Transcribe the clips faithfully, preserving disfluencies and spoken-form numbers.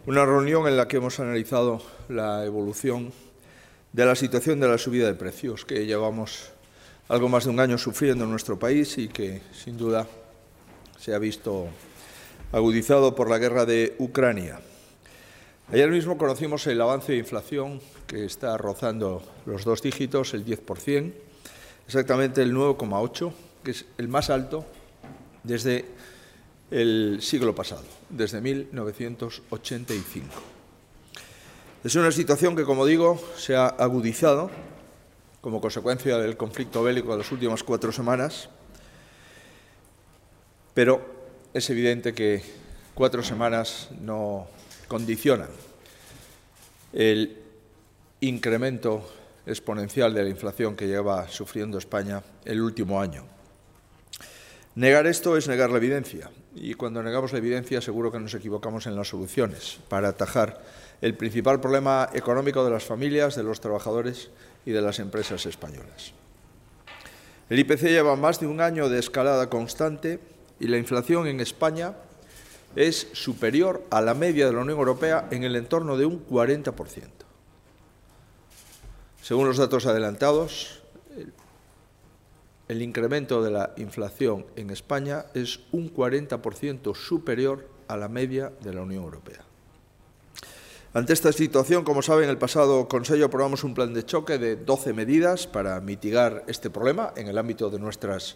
Una reunión en la que hemos analizado la evolución de la situación de la subida de precios que llevamos algo más de un año sufriendo en nuestro país y que, sin duda, se ha visto agudizado por la guerra de Ucrania. Ayer mismo conocimos el avance de inflación que está rozando los dos dígitos, el diez por cien, exactamente el nueve coma ocho, que es el más alto desde el siglo pasado, desde mil novecientos ochenta y cinco. Es una situación que, como digo, se ha agudizado como consecuencia del conflicto bélico de las últimas cuatro semanas, pero es evidente que cuatro semanas no condicionan el incremento exponencial de la inflación que lleva sufriendo España el último año. Negar esto es negar la evidencia, y cuando negamos la evidencia seguro que nos equivocamos en las soluciones para atajar el principal problema económico de las familias, de los trabajadores y de las empresas españolas. El I P C lleva más de un año de escalada constante y la inflación en España es superior a la media de la Unión Europea en el entorno de un cuarenta por ciento. Según los datos adelantados, el, el incremento de la inflación en España es un cuarenta por ciento superior a la media de la Unión Europea. Ante esta situación, como saben, el pasado Consejo aprobamos un plan de choque de doce medidas para mitigar este problema en el ámbito de nuestras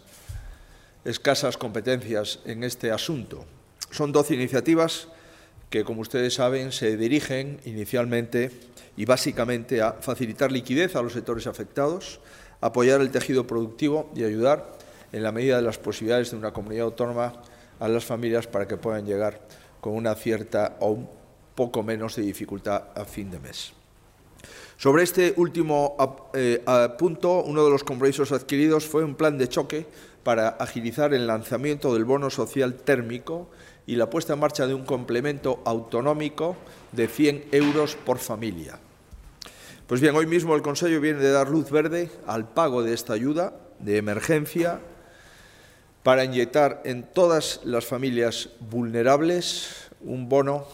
escasas competencias en este asunto. Son doce iniciativas que, como ustedes saben, se dirigen inicialmente y básicamente a facilitar liquidez a los sectores afectados, apoyar el tejido productivo y ayudar, en la medida de las posibilidades de una comunidad autónoma, a las familias para que puedan llegar con una cierta o un poco menos de dificultad a fin de mes. Sobre este último eh, punto, uno de los compromisos adquiridos fue un plan de choque para agilizar el lanzamiento del bono social térmico y la puesta en marcha de un complemento autonómico de cien euros por familia. Pues bien, hoy mismo el Consejo viene de dar luz verde al pago de esta ayuda de emergencia para inyectar en todas las familias vulnerables un bono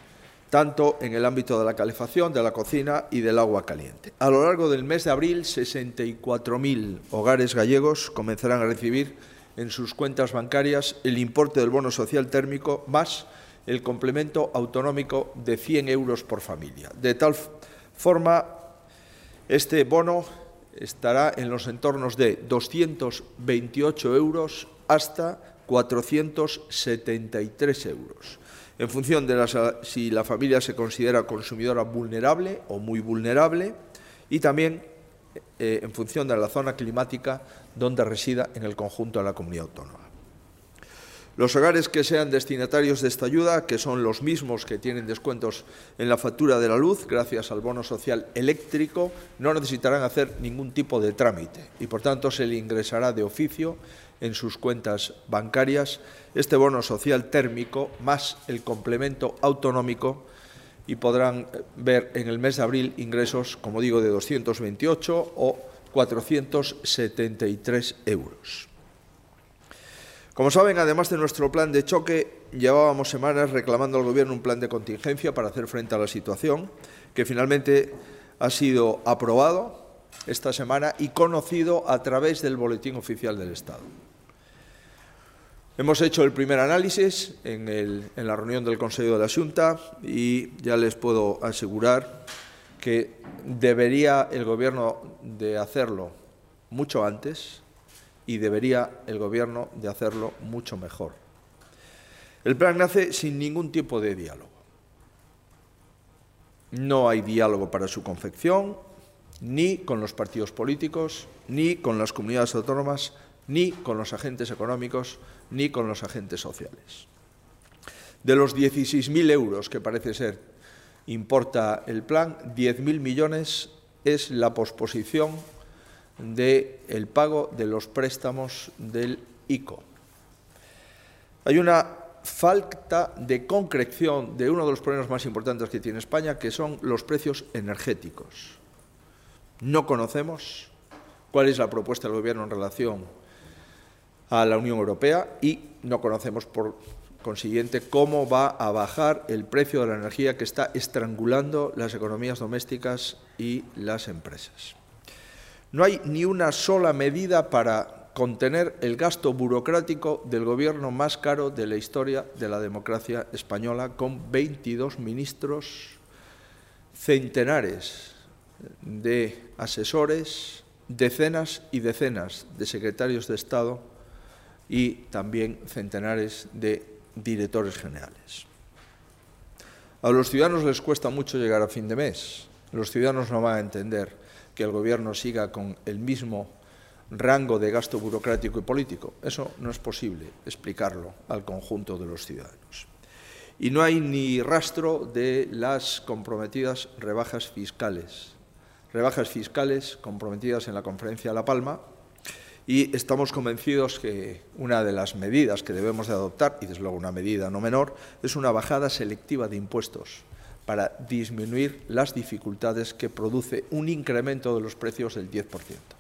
tanto en el ámbito de la calefacción, de la cocina y del agua caliente. A lo largo del mes de abril, sesenta y cuatro mil hogares gallegos comenzarán a recibir en sus cuentas bancarias el importe del bono social térmico más el complemento autonómico de cien euros por familia. De tal forma, este bono estará en los entornos de doscientos veintiocho euros hasta cuatrocientos setenta y tres euros, en función de la, si la familia se considera consumidora vulnerable o muy vulnerable, y también eh, en función de la zona climática donde resida en el conjunto de la comunidad autónoma. Los hogares que sean destinatarios de esta ayuda, que son los mismos que tienen descuentos en la factura de la luz gracias al bono social eléctrico, no necesitarán hacer ningún tipo de trámite y, por tanto, se le ingresará de oficio en sus cuentas bancarias este bono social térmico más el complemento autonómico y podrán ver en el mes de abril ingresos, como digo, de doscientos veintiocho o cuatrocientos setenta y tres euros. Como saben, además de nuestro plan de choque, llevábamos semanas reclamando al Gobierno un plan de contingencia para hacer frente a la situación, que finalmente ha sido aprobado esta semana y conocido a través del Boletín Oficial del Estado. Hemos hecho el primer análisis en, el, en la reunión del Consejo de la Xunta y ya les puedo asegurar que debería el Gobierno de hacerlo mucho antes y debería el Gobierno de hacerlo mucho mejor. El plan nace sin ningún tipo de diálogo. No hay diálogo para su confección, ni con los partidos políticos, ni con las comunidades autónomas, ni con los agentes económicos, ni con los agentes sociales. De los dieciséis mil euros que parece ser importa el plan, diez mil millones es la posposición del pago de los préstamos del I C O. Hay una falta de concreción de uno de los problemas más importantes que tiene España, que son los precios energéticos. No conocemos cuál es la propuesta del Gobierno en relación a la Unión Europea y no conocemos, por consiguiente, cómo va a bajar el precio de la energía que está estrangulando las economías domésticas y las empresas. No hay ni una sola medida para contener el gasto burocrático del gobierno más caro de la historia de la democracia española, con veintidós ministros, centenares de asesores, decenas y decenas de secretarios de Estado y también centenares de directores generales. A los ciudadanos les cuesta mucho llegar a fin de mes. Los ciudadanos no van a entender que el Gobierno siga con el mismo rango de gasto burocrático y político. Eso no es posible explicarlo al conjunto de los ciudadanos. Y no hay ni rastro de las comprometidas rebajas fiscales. Rebajas fiscales comprometidas en la Conferencia de La Palma, y estamos convencidos que una de las medidas que debemos de adoptar, y desde luego una medida no menor, es una bajada selectiva de impuestos para disminuir las dificultades que produce un incremento de los precios del diez por ciento.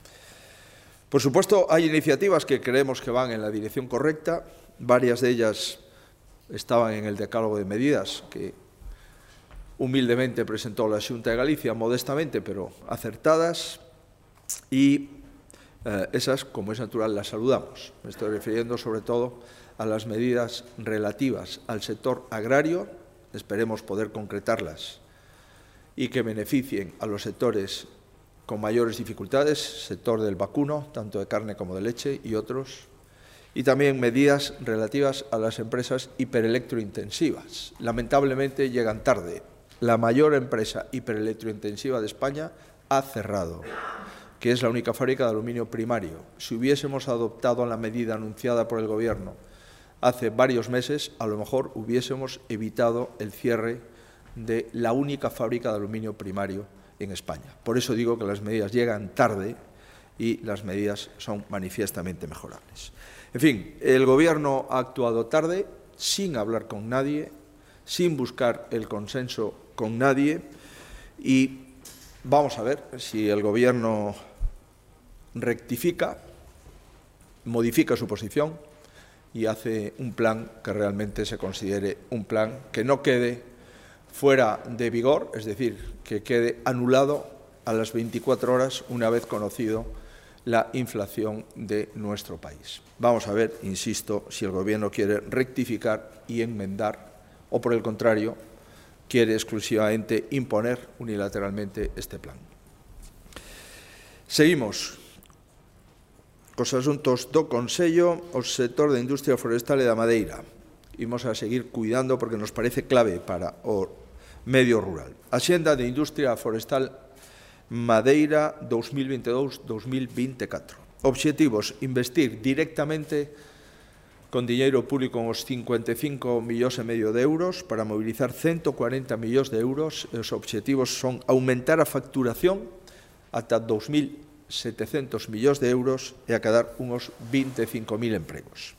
Por supuesto, hay iniciativas que creemos que van en la dirección correcta. Varias de ellas estaban en el decálogo de medidas que humildemente presentó la Xunta de Galicia, modestamente, pero acertadas, y eh, esas, como es natural, las saludamos. Me estoy refiriendo sobre todo a las medidas relativas al sector agrario, esperemos poder concretarlas y que beneficien a los sectores con mayores dificultades, sector del vacuno, tanto de carne como de leche y otros, y también medidas relativas a las empresas hiperelectrointensivas. Lamentablemente llegan tarde. La mayor empresa hiperelectrointensiva de España ha cerrado, que es la única fábrica de aluminio primario. Si hubiésemos adoptado la medida anunciada por el Gobierno hace varios meses, a lo mejor hubiésemos evitado el cierre de la única fábrica de aluminio primario en España. Por eso digo que las medidas llegan tarde y las medidas son manifiestamente mejorables. En fin, el Gobierno ha actuado tarde, sin hablar con nadie, sin buscar el consenso con nadie, y vamos a ver si el Gobierno rectifica, modifica su posición y hace un plan que realmente se considere un plan que no quede fuera de vigor, es decir, que quede anulado a las veinticuatro horas una vez conocido la inflación de nuestro país. Vamos a ver, insisto, si el Gobierno quiere rectificar y enmendar o, por el contrario, quiere exclusivamente imponer unilateralmente este plan. Seguimos. Cos asuntos do Consello, o sector da industria forestal e da madeira. Imos a seguir cuidando porque nos parece clave para o medio rural. Axenda de industria forestal madeira dos mil veintidós a dos mil veinticuatro. Obxectivos: investir directamente con diñeiro público uns cincuenta e cinco millóns e medio de euros para mobilizar ciento cuarenta millóns de euros. Os obxectivos son aumentar a facturación ata dos mil setecentos millóns de euros e acadar uns vinte e cinco mil empregos.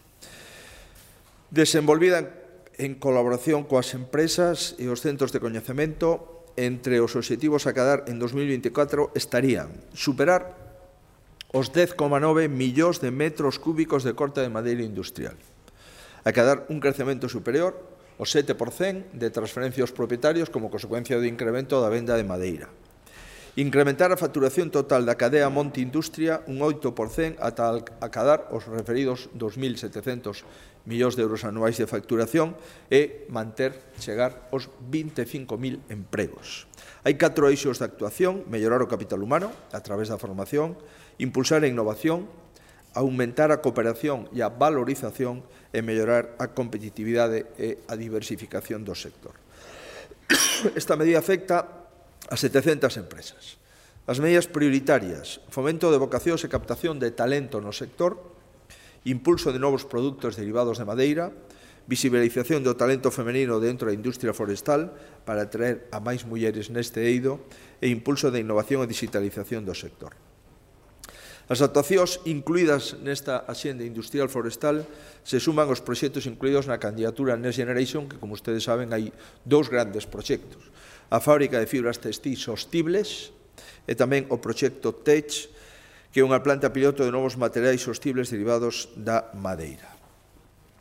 Desenvolvida en colaboración coas empresas e os centros de coñecemento, entre os obxectivos a acadar en dos mil veinticuatro estarían superar os dez coma nove millóns de metros cúbicos de corta de madeira industrial, acadar un crecemento superior ao sete por cento de transferencia aos propietarios como consecuencia do incremento da venda de madeira, incrementar a facturación total da cadea Monte Industria un oito por cento ata acadar os referidos dos mil setecentos millóns de euros anuais de facturación e manter, chegar aos vinte e cinco mil empregos. Hai catro eixos de actuación: mellorar o capital humano a través da formación, impulsar a innovación, aumentar a cooperación e a valorización e mellorar a competitividade e a diversificación do sector. Esta medida afecta a setecentas empresas. As medidas prioritarias: fomento de vocacións e captación de talento no sector, impulso de novos produtos derivados de madeira, visibilización do talento femenino dentro da industria forestal para atraer a máis mulleres neste eido e impulso de innovación e digitalización do sector. As actuacións incluídas nesta axenda industrial forestal se suman aos proxectos incluídos na candidatura Next Generation, que, como ustedes saben, hai dous grandes proxectos: a fábrica de fibras textís sostibles e tamén o proxecto TECH, que é unha planta piloto de novos materiais sostibles derivados da madeira.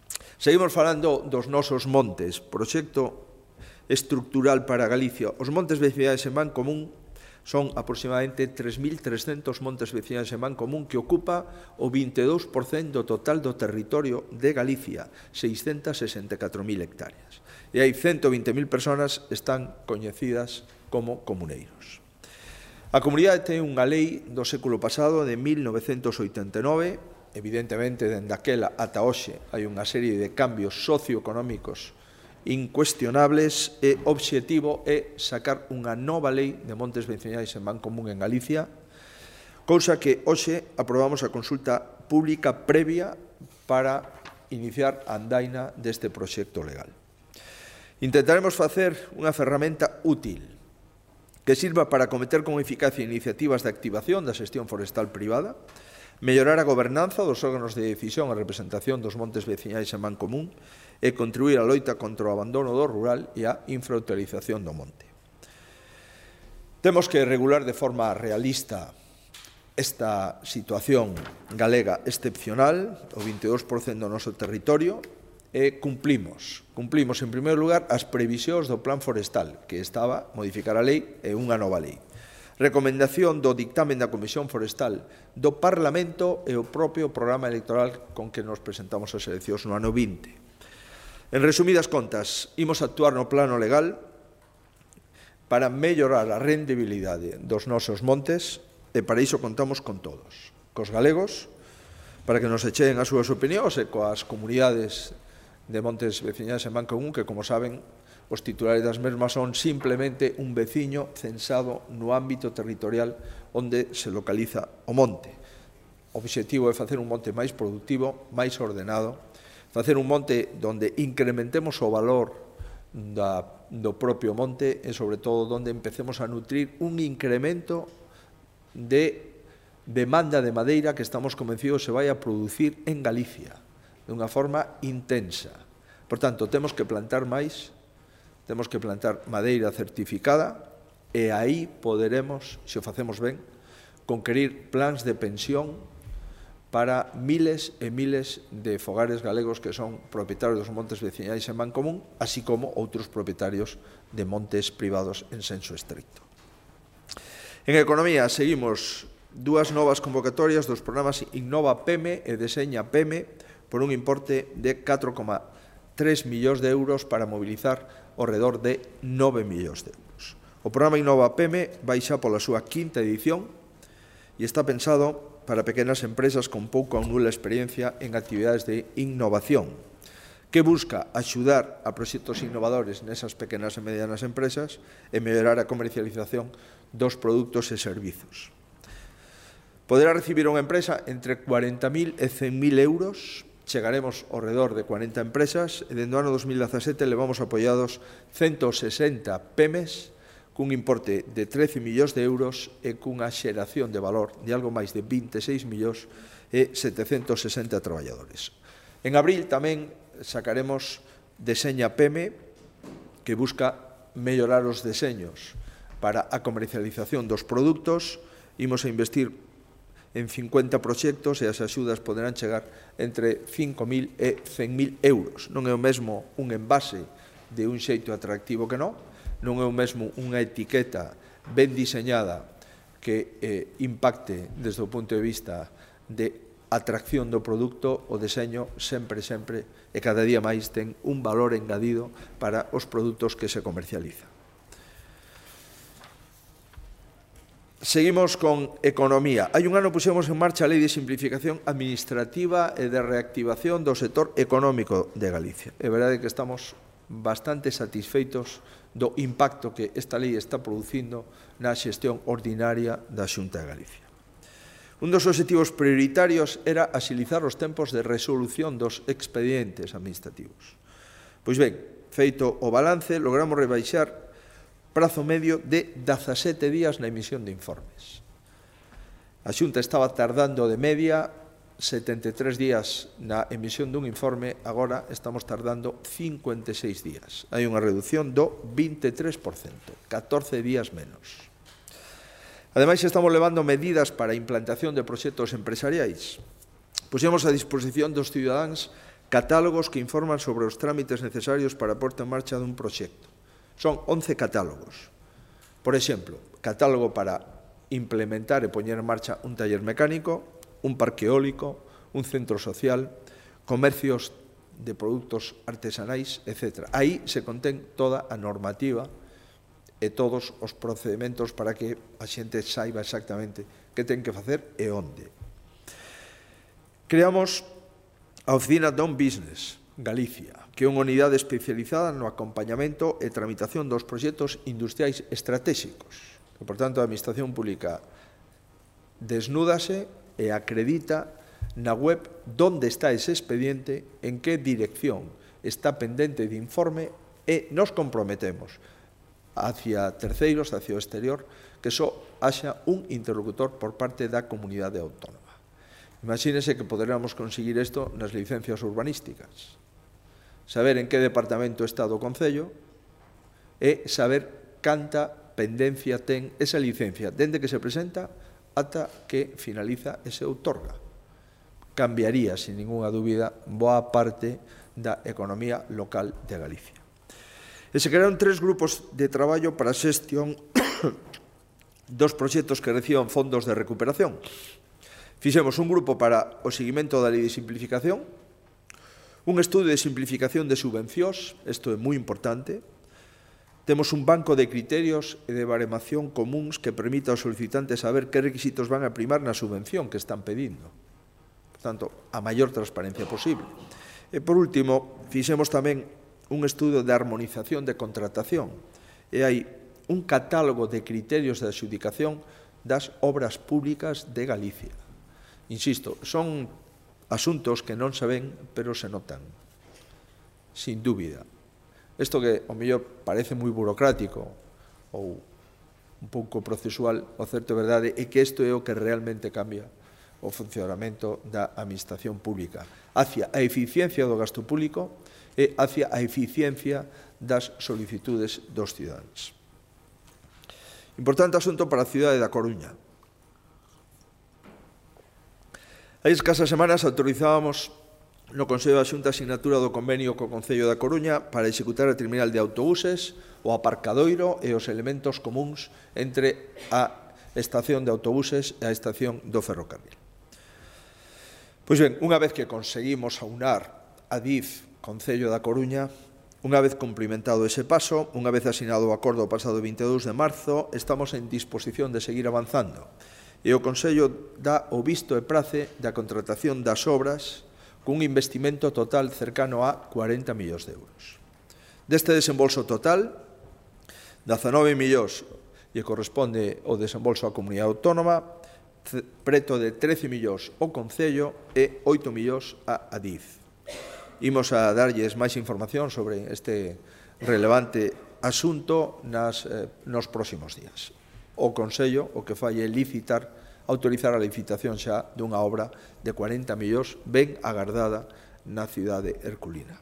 Seguimos falando dos nosos montes, proxecto estructural para Galicia. Os montes veciñais en man común son aproximadamente tres mil trescentos montes veciñais en man común que ocupa o vinte e dous por cento do total do territorio de Galicia, seiscentas sesenta e catro mil hectáreas. E hai ciento vinte mil persoas que están coñecidas como comuneiros. A comunidade ten unha lei do século pasado de mil novecentos oitenta e nove. Evidentemente, dende aquela ata hoxe hai unha serie de cambios socioeconómicos incuestionables e o obxectivo é sacar unha nova lei de montes veciñais en man común en Galicia, cousa que hoxe aprobamos a consulta pública previa para iniciar a andaina deste proxecto legal. Intentaremos facer unha ferramenta útil que sirva para acometer con eficacia iniciativas de activación da xestión forestal privada, mellorar a gobernanza dos órganos de decisión e representación dos montes veciñais en man común e contribuir á loita contra o abandono do rural e a infrautilización do monte. Temos que regular de forma realista esta situación galega excepcional, o vinte e dous por cento do noso territorio, e cumplimos. Cumplimos, en primeiro lugar, as previsións do Plan Forestal, que estaba modificar a lei e unha nova lei. Recomendación do dictamen da Comisión Forestal do Parlamento e o propio programa electoral con que nos presentamos ás eleccións no ano vinte. En resumidas contas, imos actuar no plano legal para mellorar a rendibilidade dos nosos montes e para iso contamos con todos, cos galegos, para que nos echeen as súas opinións e coas comunidades de montes veciñais en man común que, como saben, os titulares das mesmas son simplemente un veciño censado no ámbito territorial onde se localiza o monte. O obxectivo é facer un monte máis productivo, máis ordenado, facer un monte onde incrementemos o valor da, do propio monte e, sobre todo, onde empecemos a nutrir un incremento de demanda de madeira que estamos convencidos se vai a producir en Galicia de unha forma intensa. Por tanto, temos que plantar máis, temos que plantar madeira certificada e aí poderemos, se o facemos ben, conquerir plans de pensión para miles e miles de fogares galegos que son propietarios dos montes veciñais en man común, así como outros propietarios de montes privados en senso estricto. En economía, seguimos dúas novas convocatorias dos programas Innova P M e Deseña P M por un importe de catro coma tres millóns de euros para mobilizar ao redor de nove millóns de euros. O programa Innova P M vai xa pola súa quinta edición e está pensado para pequenas empresas con pouca ou nula experiencia en actividades de innovación, que busca axudar a proxectos innovadores nesas pequenas e medianas empresas e mellorar a comercialización dos produtos e servizos. Poderá recibir unha empresa entre cuarenta mil e cen mil euros. Chegaremos ao redor de cuarenta empresas e dende o ano dos mil dezasete levamos apoiados ciento sesenta P M Es cun importe de trece millóns de euros e cunha xeración de valor de algo máis de vinte e seis millóns e setecentos sesenta traballadores. En abril tamén sacaremos Deseña P M que busca mellorar os deseños para a comercialización dos produtos. Imos a investir en cincuenta proxectos e as axudas poderán chegar entre cinco mil e cen mil euros. Non é o mesmo un envase de un xeito atractivo que non, non é o mesmo unha etiqueta ben diseñada que eh, impacte desde o punto de vista de atracción do produto. O deseño sempre, sempre e cada día máis ten un valor engadido para os produtos que se comercializan. Seguimos con economía. Hai un ano puxemos en marcha a Lei de Simplificación Administrativa e de Reactivación do Sector Económico de Galicia. É verdade que estamos bastante satisfeitos do impacto que esta lei está producindo na xestión ordinaria da Xunta de Galicia. Un dos obxectivos prioritarios era axilizar os tempos de resolución dos expedientes administrativos. Pois ben, feito o balance, logramos rebaixar prazo medio de dezasete días na emisión de informes. A Xunta estaba tardando de media setenta e tres días na emisión dun informe, agora estamos tardando cincuenta e seis días. Hai unha reducción do vinte e tres por cento, catorce días menos. Ademais, estamos levando medidas para a implantación de proxectos empresariais. Puxemos a disposición dos cidadáns catálogos que informan sobre os trámites necesarios para a porta en marcha dun proxecto. Son once catálogos. Por exemplo, catálogo para implementar e poñer en marcha un taller mecánico, un parque eólico, un centro social, comercios de produtos artesanais, etcétera. Aí se contén toda a normativa e todos os procedementos para que a xente saiba exactamente que ten que facer e onde. Creamos a Oficina Done Business Galicia, que é unha unidade especializada no acompañamento e tramitación dos proxectos industriais estratégicos. E, por tanto, a Administración Pública desnúdase e acredita na web onde está ese expediente, en que dirección está pendente de informe, e nos comprometemos hacia terceiros, hacia o exterior, que só haxa un interlocutor por parte da comunidade autónoma. Imagínese que poderamos conseguir isto nas licencias urbanísticas. Saber en que departamento está do Concello e saber canta pendencia ten esa licencia dende que se presenta ata que finaliza e se outorga. Cambiaría, sin ninguna dúbida, boa parte da economía local de Galicia. E se crearon tres grupos de traballo para a xestión dos proxectos que reciban fondos de recuperación. Fixemos un grupo para o seguimento da lei de simplificación, un estudio de simplificación de subvencións, isto é moi importante. Temos un banco de criterios e de baremación comuns que permita aos solicitantes saber que requisitos van a primar na subvención que están pedindo. Por tanto, a maior transparencia posible. E, por último, fixemos tamén un estudio de armonización de contratación. E hai un catálogo de criterios de adxudicación das obras públicas de Galicia. Insisto, son asuntos que non se ven, pero se notan, sin dúbida. Isto que, ao mellor, parece moi burocrático ou un pouco procesual, o certo é verdade é que isto é o que realmente cambia o funcionamento da administración pública hacia a eficiencia do gasto público e hacia a eficiencia das solicitudes dos cidadáns. Importante asunto para a cidade da Coruña. Hai escasas semanas autorizábamos no Consello da Xunta a asignatura do convenio co Concello da Coruña para executar a terminal de autobuses, o aparcadoiro e os elementos comuns entre a estación de autobuses e a estación do ferrocarril. Pois ben, unha vez que conseguimos aunar a D I F Concello da Coruña, unha vez cumplimentado ese paso, unha vez asinado o acordo o pasado vinte e dous de marzo, estamos en disposición de seguir avanzando. E o Consello dá o visto e prace da contratación das obras cun investimento total cercano a cuarenta millóns de euros. Deste desembolso total, dezanove millóns lle corresponde o desembolso á comunidade autónoma, preto de trece millóns ao Concello e oito millóns á D I F. Imos a darlles máis información sobre este relevante asunto nas, eh, nos próximos días. O Consello o que fai é licitar, autorizar a licitación xa dunha obra de cuarenta millóns ben agardada na cidade herculina.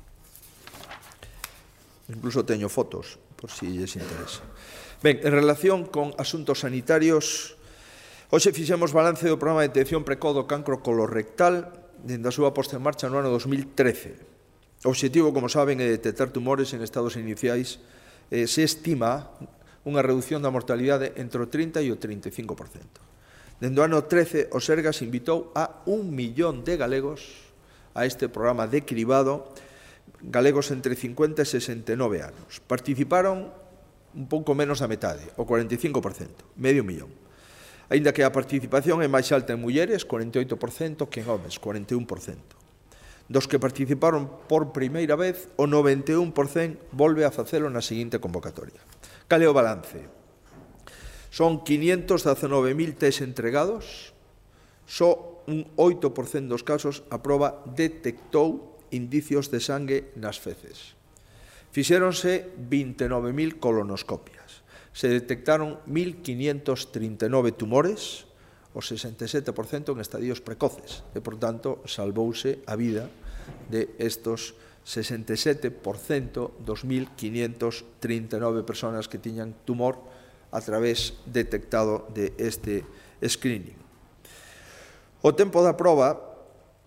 Incluso teño fotos, por si lles interesa. Ben, en relación con asuntos sanitarios, hoxe fixemos balance do programa de detección precoz do cancro colorectal dende a súa posta en marcha no ano dos mil trece. O obxectivo, como saben, é detectar tumores en estados iniciais. Eh, se estima unha reducción da mortalidade entre o trinta e o trinta e cinco por cento. Dende o ano trece, o Sergas invitou a un millón de galegos a este programa de cribado, galegos entre cincuenta e sesenta e nove anos. Participaron un pouco menos da metade, o cuarenta e cinco por cento, medio millón. Aínda que a participación é máis alta en mulleres, cuarenta e oito por cento, que en homes, cuarenta e un por cento. Dos que participaron por primeira vez, o noventa e un por cento volve a facelo na seguinte convocatoria. Cal é o balance? Son quinientos dezanove mil test entregados, só un oito por cento dos casos a proba detectou indicios de sangue nas feces. Fixéronse vinte e nove mil colonoscopias. Se detectaron mil quinientos trinta e nove tumores, o sesenta e sete por cento en estadios precoces, e, por tanto, salvouse a vida de estos sesenta e sete por cento dos mil quinientos trinta e nove persoas que tiñan tumor a través detectado de este screening. O tempo da proba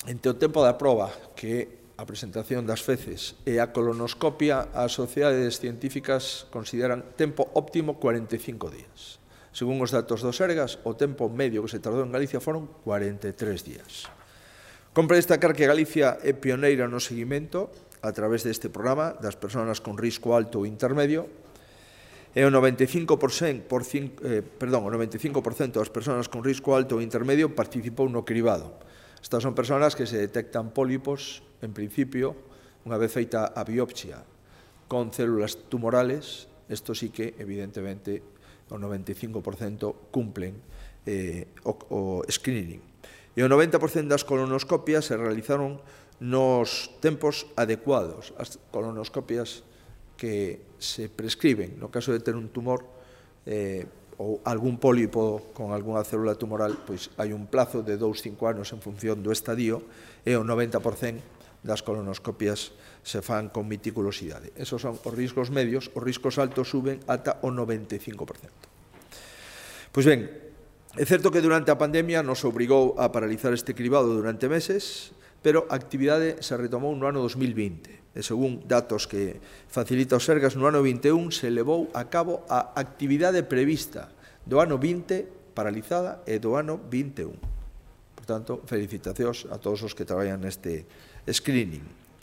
entre o tempo da proba, que a presentación das feces e a colonoscopia, as sociedades científicas consideran tempo óptimo cuarenta e cinco días. Según os datos do Sergas, o tempo medio que se tardou en Galicia foron cuarenta e tres días. Compre destacar que Galicia é pioneira no seguimento a través deste programa das persoas con risco alto ou intermedio, e o noventa e cinco por cento, por cinco, eh, perdón, o noventa e cinco por cento das persoas con risco alto ou intermedio participou no cribado. Estas son persoas que se detectan pólipos, en principio, unha vez feita a biopsia con células tumorales. Isto sí que, evidentemente, o noventa e cinco por cento cumplen eh, o, o screening. E o noventa por cento das colonoscopias se realizaron nos tempos adecuados. As colonoscopias que se prescriben no caso de ter un tumor eh, ou algún pólipo con algunha célula tumoral, pois hai un plazo de dous a cinco anos en función do estadio, e o noventa por cento das colonoscopias se fan con meticulosidade. Esos son os riscos medios, os riscos altos suben ata o noventa e cinco por cento. Pois ben, é certo que durante a pandemia nos obrigou a paralizar este cribado durante meses, pero a actividade se retomou no ano dos mil vinte. E según datos que facilita o Sergas, no ano vinte e un se levou a cabo a actividade prevista do ano vinte paralizada e do ano vinte e un. Por tanto, felicitacións a todos os que traballan neste screening.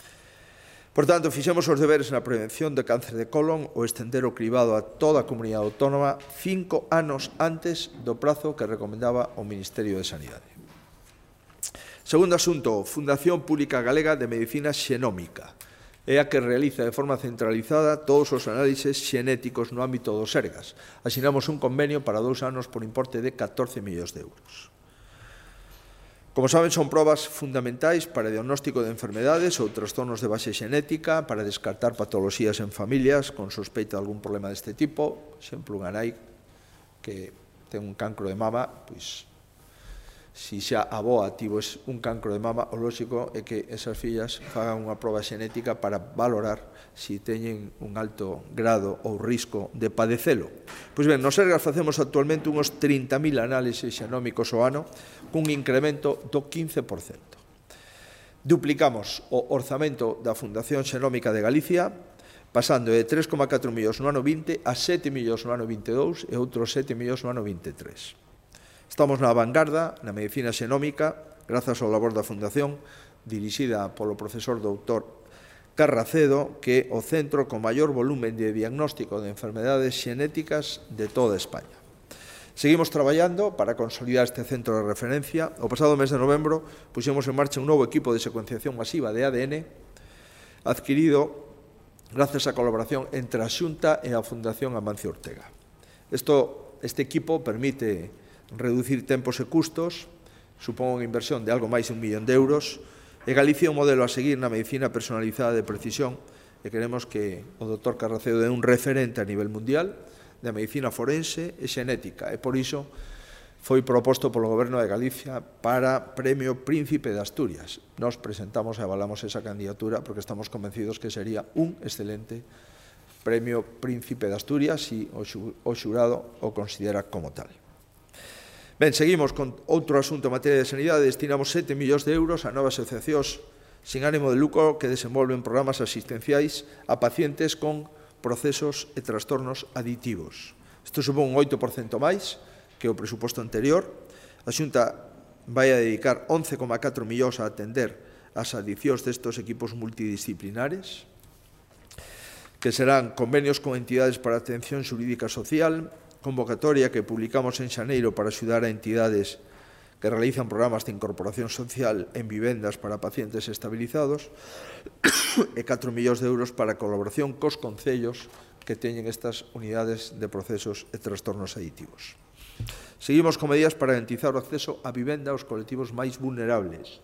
Por tanto, fixemos os deberes na prevención de cáncer de colon o estender o cribado a toda a comunidade autónoma cinco anos antes do prazo que recomendaba o Ministerio de Sanidade. Segundo asunto, Fundación Pública Galega de Medicina Xenómica. É a que realiza de forma centralizada todos os análises xenéticos no ámbito do Sergas. Asinamos un convenio para dous anos por importe de catorce millóns de euros. Como saben, son probas fundamentais para o diagnóstico de enfermedades ou trastornos de base xenética, para descartar patoloxías en familias con sospeita de algún problema deste tipo. Por exemplo, unha nai que ten un cancro de mama, pois, si xa a boa tivo un cancro de mama, o lóxico é que esas fillas fagan unha proba xenética para valorar si teñen un alto grado ou risco de padecelo. Pois ben, nos Sergas facemos actualmente uns trinta mil análises xenómicos ao ano, cun incremento do quince por cento. Duplicamos o orzamento da Fundación Xenómica de Galicia, pasando de tres coma catro millóns no ano vinte a sete millóns no ano vinte e dous e outros sete millóns no ano vinte e tres. Estamos na vanguarda na medicina xenómica, grazas ao labor da Fundación, dirixida polo profesor doutor Carracedo, que é o centro con maior volumen de diagnóstico de enfermedades xenéticas de toda España. Seguimos traballando para consolidar este centro de referencia. O pasado mes de novembro puxemos en marcha un novo equipo de secuenciación masiva de A D N, adquirido grazas á colaboración entre a Xunta e a Fundación Amancio Ortega. Esto, este equipo permite reducir tempos e custos, supón unha inversión de algo máis de un millón de euros, e Galicia é un modelo a seguir na medicina personalizada de precisión, e queremos que o doutor Carracedo é un referente a nivel mundial de medicina forense e xenética, e por iso foi proposto polo Goberno de Galicia para Premio Príncipe de Asturias. Nos presentamos e avalamos esa candidatura porque estamos convencidos que sería un excelente Premio Príncipe de Asturias si o xurado o considera como tal. Ben, seguimos con outro asunto en materia de sanidade. Destinamos sete millóns de euros a novas asociacións sin ánimo de lucro que desenvolven programas asistenciais a pacientes con procesos e trastornos aditivos. Isto supón un oito por cento máis que o presuposto anterior. A Xunta vai a dedicar once coma catro millóns a atender as adicións destes equipos multidisciplinares, que serán convenios con entidades para atención xurídica social, convocatoria que publicamos en xaneiro para axudar a entidades que realizan programas de incorporación social en vivendas para pacientes estabilizados e catro millóns de euros para a colaboración cos concellos que teñen estas unidades de procesos e trastornos aditivos. Seguimos con medidas para garantizar o acceso a vivenda aos colectivos máis vulnerables.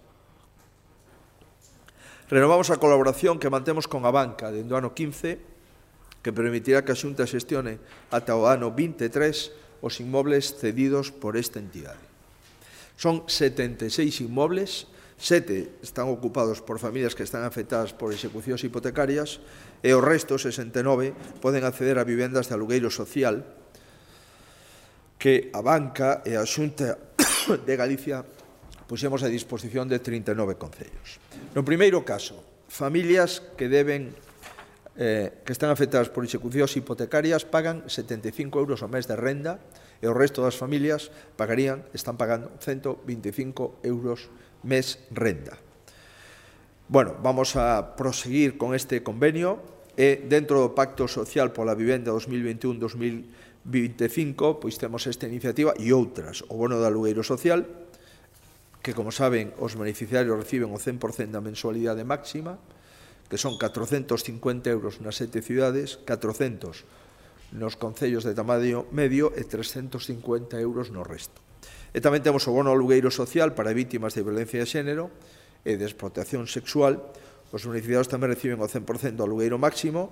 Renovamos a colaboración que mantemos con a banca dende o ano quince, que permitirá que a Xunta xestione ata o ano vinte e tres os inmobles cedidos por esta entidade. Son setenta e seis inmobles, sete están ocupados por familias que están afectadas por execucións hipotecarias e o resto, sesenta e nove, poden acceder a vivendas de alugueiro social que a banca e a Xunta de Galicia puxemos a disposición de trinta e nove concellos. No primeiro caso, familias que deben eh, que están afectadas por execucións hipotecarias pagan setenta e cinco euros ao mes de renda e o resto das familias pagarían, están pagando ciento vinte e cinco euros mes renda. Bueno, vamos a proseguir con este convenio e dentro do Pacto Social pola Vivenda dos mil veintiún dos mil vinte e cinco pois temos esta iniciativa e outras, o bono de alugueiro social, que como saben os beneficiarios reciben o cen por cento da mensualidade máxima, que son catrocentos cincuenta euros nas sete cidades, catrocentos nos concellos de tamaño medio e trescentos cincuenta euros no resto. E tamén temos o bono alugueiro social para vítimas de violencia de xénero e de explotación sexual. Os beneficiados tamén reciben o cen por cento do alugueiro máximo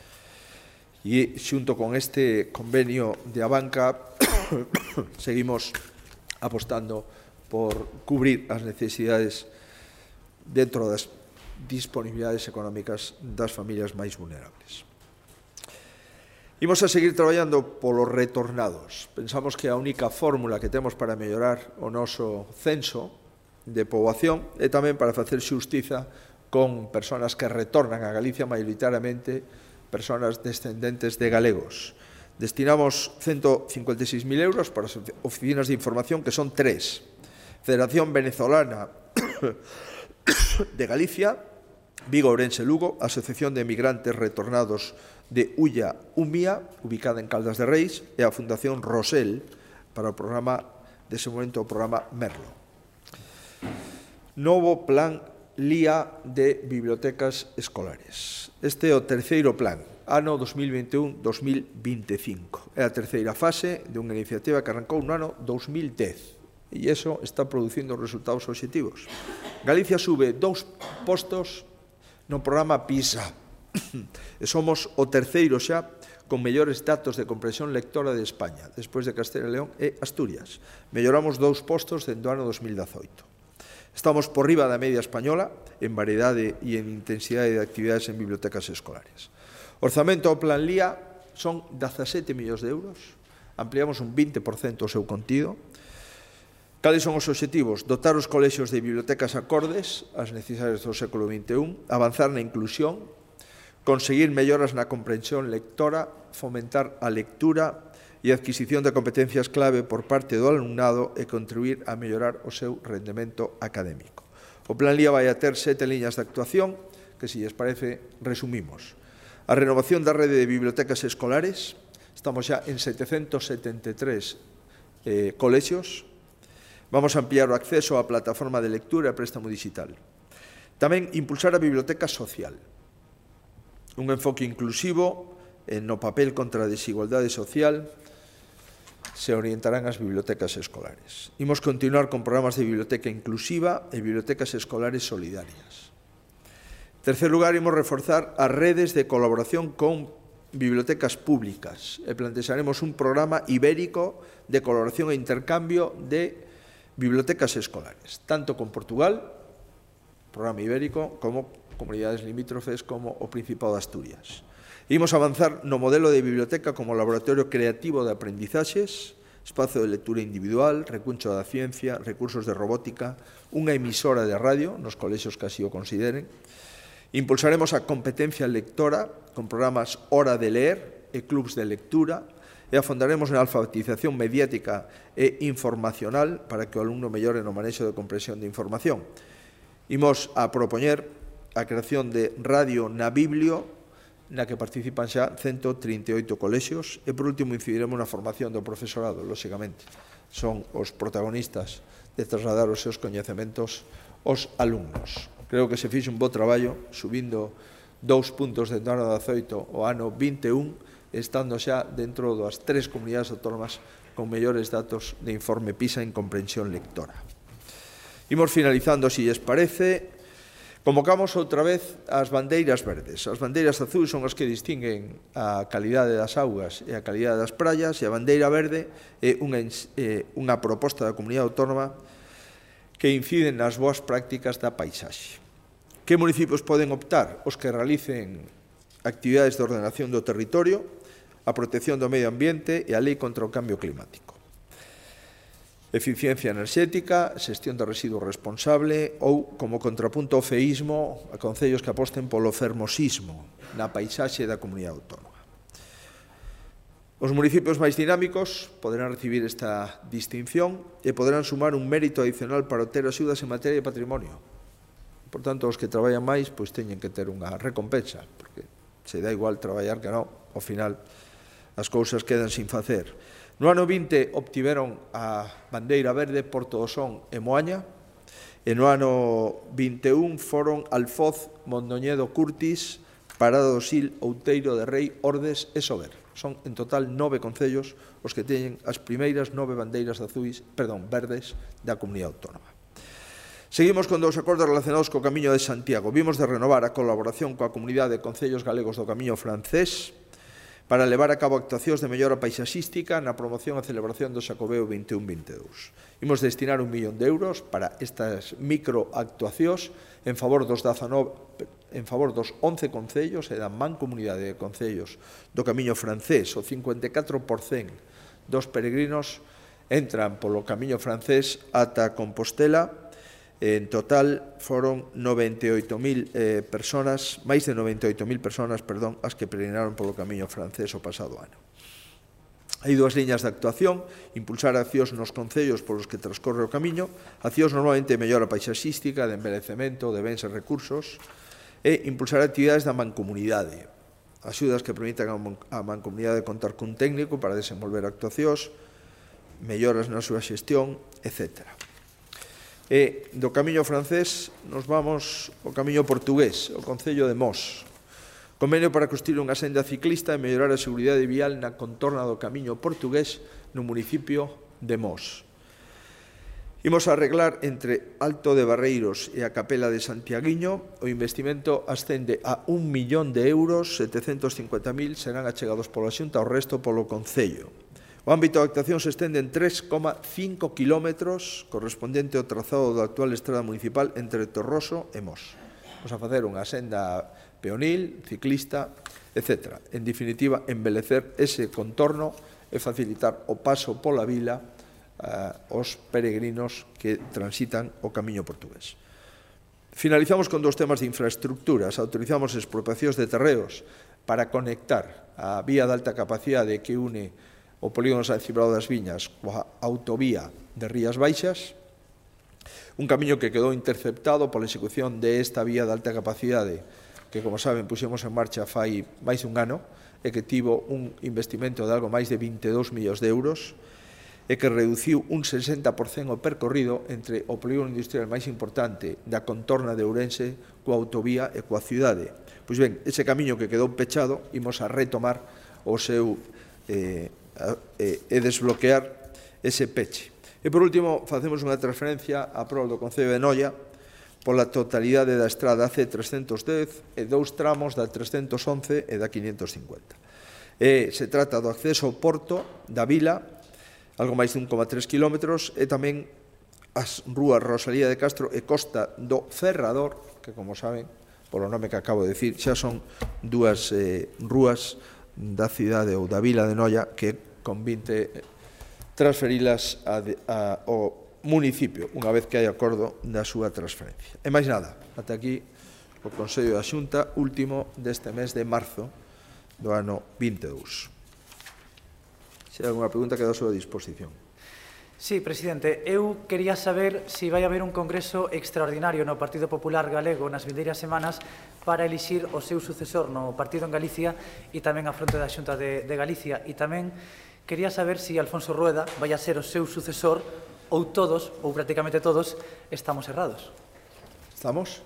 e xunto con este convenio de Abanca seguimos apostando por cubrir as necesidades dentro das disponibilidades económicas das familias máis vulnerables. Imos a seguir traballando polos retornados. Pensamos que a única fórmula que temos para mellorar o noso censo de poboación é tamén para facer xustiza con persoas que retornan a Galicia, maioritariamente persoas descendentes de galegos. Destinamos ciento cincuenta e seis mil euros para as oficinas de información, que son tres. Federación Venezolana de Galicia, Vigo, Ourense, Lugo, Asociación de Emigrantes Retornados de Ulla, Umia, ubicada en Caldas de Reis, e a Fundación Rosell para o programa, dese momento, o programa Merlo. Novo plan L I A de bibliotecas escolares. Este é o terceiro plan, ano dos mil veintiún dos mil vinte e cinco. É a terceira fase de unha iniciativa que arrancou no ano dos mil dez. E iso está producindo resultados obxectivos. Galicia sube dous postos no programa PISA. E somos o terceiro xa con mellores datos de comprensión lectora de España, despois de Castela e León e Asturias. Melloramos dous postos dentro do ano dos mil dezoito. Estamos por riba da media española en variedade e en intensidade de actividades en bibliotecas escolares. Orzamento ao plan L I A son dezasete millóns de euros. Ampliamos un vinte por cento o seu contido. Cales son os obxectivos? Dotar os colexios de bibliotecas acordes ás necesidades do século vinte e un, avanzar na inclusión, conseguir melloras na comprensión lectora, fomentar a lectura e a adquisición de competencias clave por parte do alumnado e contribuir a mellorar o seu rendemento académico. O plan L I A vai a ter sete liñas de actuación que, se lles parece, resumimos. A renovación da rede de bibliotecas escolares, estamos xa en setecentos setenta e tres eh, colexios. Vamos a ampliar o acceso á plataforma de lectura e préstamo digital. Tamén impulsar a biblioteca social. Un enfoque inclusivo no papel contra a desigualdade social se orientarán as bibliotecas escolares. Imos continuar con programas de biblioteca inclusiva e bibliotecas escolares solidarias. En tercer lugar, imos reforzar as redes de colaboración con bibliotecas públicas e plantexaremos un programa ibérico de colaboración e intercambio de bibliotecas escolares, tanto con Portugal, programa ibérico, como comunidades limítrofes como o Principado de Asturias. Imos avanzar no modelo de biblioteca como laboratorio creativo de aprendizaxes, espazo de lectura individual, recuncho da ciencia, recursos de robótica, unha emisora de radio nos colexios que así o consideren. Impulsaremos a competencia lectora con programas Hora de Leer e clubs de lectura, e afondaremos na alfabetización mediática e informacional para que o alumno mellore no manexo de comprensión de información. Imos a propoñer a creación de Radio na Biblio, na que participan xa ciento trinta e oito colexios, e por último incidiremos na formación do profesorado, lóxicamente. Son os protagonistas de trasladar os seus coñecementos aos alumnos. Creo que se fixe un bo traballo subindo dous puntos dentro do ano dezoito ao ano vinte e un, estando xa dentro das tres comunidades autónomas con mellores datos de informe PISA en comprensión lectora. Imos finalizando, se lles parece. Convocamos outra vez as bandeiras verdes. As bandeiras azuis son as que distinguen a calidade das augas e a calidade das praias, e a bandeira verde é unha, é unha proposta da comunidade autónoma que inciden nas boas prácticas da paisaxe. Que municipios poden optar? Os que realicen actividades de ordenación do territorio, a protección do medio ambiente e a lei contra o cambio climático. eficiencia enerxética, xestión de residuos responsable ou, como contrapunto ao feísmo, a concellos que aposten polo fermosismo na paisaxe da comunidade autónoma. Os municipios máis dinámicos poderán recibir esta distinción e poderán sumar un mérito adicional para obter axudas en materia de patrimonio. Por tanto, os que traballan máis, pois teñen que ter unha recompensa, porque se dá igual traballar que non, ao final as cousas quedan sin facer. No ano vinte obtiveron a bandeira verde Porto do Son e Moaña, e no ano vinte e un foron Alfoz, Mondoñedo, Curtis, Parada do Sil, Outeiro de Rei, Ordes e Sober. Son en total nove concellos os que teñen as primeiras nove bandeiras azuis, perdón, verdes da comunidade autónoma. Seguimos con dous acordos relacionados co Camiño de Santiago. Vimos de renovar a colaboración coa comunidade de concellos galegos do Camiño francés para levar a cabo actuacións de mellora paisaxística na promoción e celebración do Xacobeo vinte e un vinte e dous. Imos destinar un millón de euros para estas microactuacións en favor dos dezanove, en favor dos once concellos e da mancomunidade de concellos do Camiño francés. O cincuenta e catro por cento dos peregrinos entran polo Camiño francés ata Compostela. En total foron noventa e oito mil eh, personas, máis de noventa e oito mil personas, perdón, as que peregrinaron polo Camiño francés o pasado ano. Hai dúas liñas de actuación: impulsar accións nos concellos polos que transcorre o camiño, accións normalmente de mellora paisaxística, de envelhecemento, de bens e recursos, e impulsar actividades da mancomunidade, axudas que permitan á mancomunidade contar cun técnico para desenvolver actuacións, melloras na súa xestión, etcétera. E do Camiño francés nos vamos ao Camiño portugués, o Concello de Mos. Convenio para construir unha senda ciclista e mellorar a seguridade vial na contorna do Camiño portugués no municipio de Mos. Imos a arreglar entre Alto de Barreiros e a Capela de Santiaguiño. O investimento ascende a un millón de euros, setecentos cincuenta mil serán achegados pola Xunta, o resto polo Concello. O ámbito de actuación se estende en tres coma cinco kilómetros, correspondente ao trazado da actual estrada municipal entre Torroso e Mos. Vamos a facer unha senda peonil, ciclista, etcétera. En definitiva, embelecer ese contorno e facilitar o paso pola vila aos peregrinos que transitan o Camiño portugués. Finalizamos con dous temas de infraestructuras. Autorizamos expropiacións de terreos para conectar a vía de alta capacidade que une o polígono San Cibrao das Viñas coa autovía de Rías Baixas, un camiño que quedou interceptado pola execución desta vía de alta capacidade que, como saben, puxemos en marcha fai máis dun ano e que tivo un investimento de algo máis de vinte e dous millóns de euros e que reduciu un sesenta por cento o percorrido entre o polígono industrial máis importante da contorna de Ourense coa autovía e coa cidade. Pois ben, ese camiño que quedou pechado, imos a retomar o seu eh, e desbloquear ese peche. E, por último, facemos unha transferencia a prol do Concello de Noia pola totalidade da estrada A C trescentos dez e dous tramos da trescentos once e da quinhentos cincuenta. E se trata do acceso ao porto da vila, algo máis de un coma tres kilómetros, e tamén as rúas Rosalía de Castro e Costa do Ferrador, que, como saben, polo nome que acabo de dicir, xa son dúas eh, rúas da cidade ou da vila de Noia que convinte transferilas a, a, ao municipio unha vez que hai acordo da súa transferencia. E máis nada, ata aquí o Consello da Xunta último deste mes de marzo do ano vinte e dous. Se hai alguna pregunta, queda a súa disposición. Sí, presidente, eu quería saber se vai haber un congreso extraordinario no Partido Popular Galego nas vindeiras semanas para elixir o seu sucesor no partido en Galicia e tamén a fronte da Xunta de, de Galicia. E tamén quería saber se Alfonso Rueda vai a ser o seu sucesor ou todos, ou prácticamente todos, estamos errados. ¿Estamos?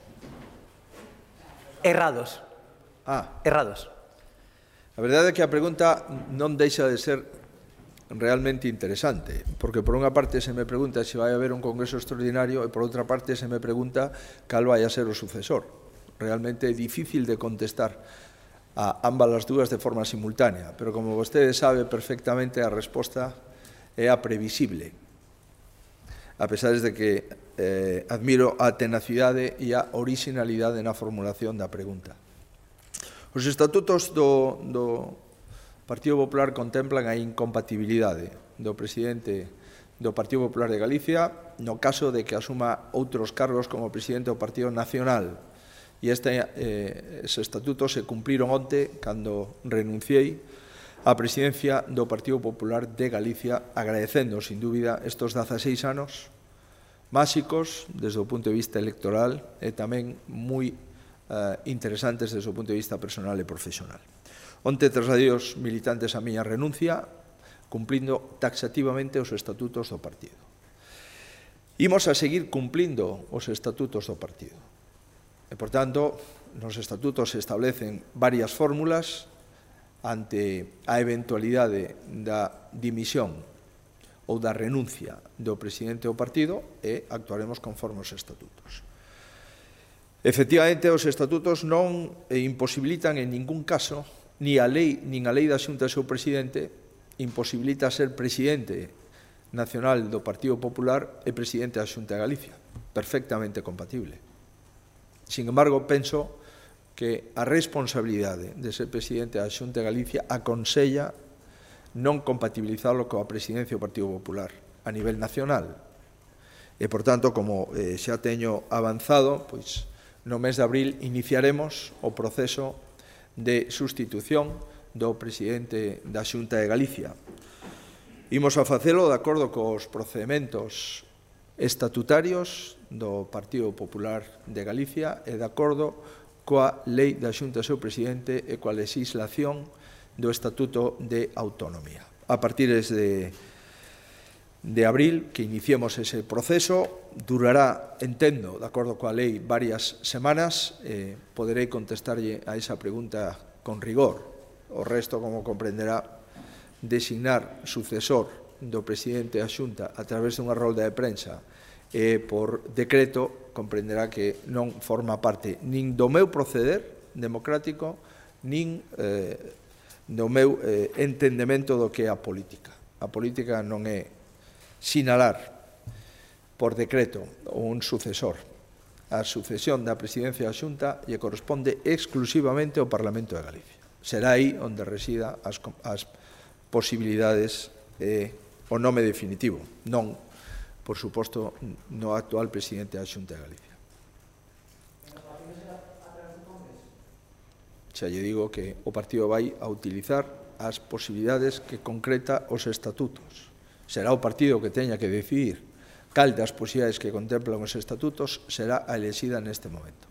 Errados. Ah. Errados. A verdade é que a pregunta non deixa de ser realmente interesante, porque por unha parte se me pregunta se vai haber un congreso extraordinario e por outra parte se me pregunta cal vai a ser o sucesor. Realmente é difícil de contestar a ambas as dúas de forma simultánea, pero como vostede sabe perfectamente, a resposta é a previsible, a pesar de que eh, admiro a tenacidade e a originalidade na formulación da pregunta. Os estatutos do, do Partido Popular contemplan a incompatibilidade do presidente do Partido Popular de Galicia no caso de que asuma outros cargos como presidente do Partido Nacional. E estes eh, estatutos se cumpriron onte cando renunciei á presidencia do Partido Popular de Galicia, agradecendo, sin dúbida, estes dezaseis anos máxicos desde o punto de vista electoral e tamén moi eh, interesantes desde o punto de vista personal e profesional. Onte trasladei aos militantes a miña renuncia, cumplindo taxativamente os estatutos do partido. Imos a seguir cumplindo os estatutos do partido. E, por tanto, nos estatutos se establecen varias fórmulas ante a eventualidade da dimisión ou da renuncia do presidente do partido e actuaremos conforme os estatutos. Efectivamente, os estatutos non imposibilitan en ningún caso, ni a lei, nin a lei da Xunta do seu presidente, imposibilita ser presidente nacional do Partido Popular e presidente da Xunta de Galicia. Perfectamente compatible. Sin embargo, penso que a responsabilidade de ser presidente da Xunta de Galicia aconsella non compatibilizarlo coa presidencia do Partido Popular a nivel nacional. E, por tanto, como eh, xa teño avanzado, pois, no mes de abril iniciaremos o proceso de sustitución do presidente da Xunta de Galicia. Imos a facelo de acordo cos procedementos estatutarios do Partido Popular de Galicia e de acordo coa lei da Xunta do seu presidente e coa legislación do Estatuto de Autonomía. A partir de, de abril, que iniciemos ese proceso, durará, entendo, de acordo coa lei, varias semanas. Eh, poderei contestarlle a esa pregunta con rigor. O resto, como comprenderá, designar sucesor do presidente da Xunta a través dunha rolda de prensa e por decreto, comprenderá que non forma parte nin do meu proceder democrático, nin eh, do meu eh, entendemento do que é a política. A política non é sinalar por decreto un sucesor. A sucesión da presidencia da Xunta lle corresponde exclusivamente ao Parlamento de Galicia. Será aí onde resida as, as posibilidades e o nome definitivo, non, por suposto, no actual presidente da Xunta de Galicia. Xa lle digo que o partido vai a utilizar as posibilidades que concreta os estatutos. Será o partido que teña que decidir cal das posibilidades que contemplan os estatutos será a elexida neste momento.